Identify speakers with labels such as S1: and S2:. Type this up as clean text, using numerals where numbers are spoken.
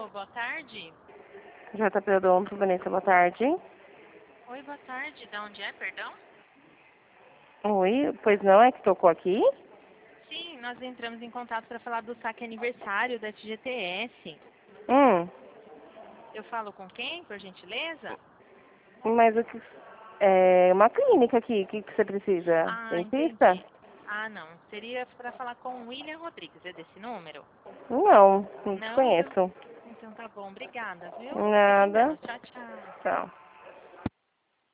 S1: boa tarde.
S2: JP Odonto, Vanessa, boa tarde.
S1: Oi, boa tarde. Da onde é, perdão?
S2: Oi, pois não, é que tocou aqui?
S1: Sim, nós entramos em contato para falar do saque aniversário da FGTS. Eu falo com quem, por gentileza?
S2: Mas o que... É uma clínica aqui, o que você precisa?
S1: Ah,
S2: Dentista?
S1: entendi. Ah, não. Seria para falar com o William Rodrigues. É desse número?
S2: Não
S1: Não?
S2: conheço.
S1: Então tá bom. Obrigada, viu? Fica com
S2: Nada.
S1: Deus. Tchau, tchau.
S2: Tchau.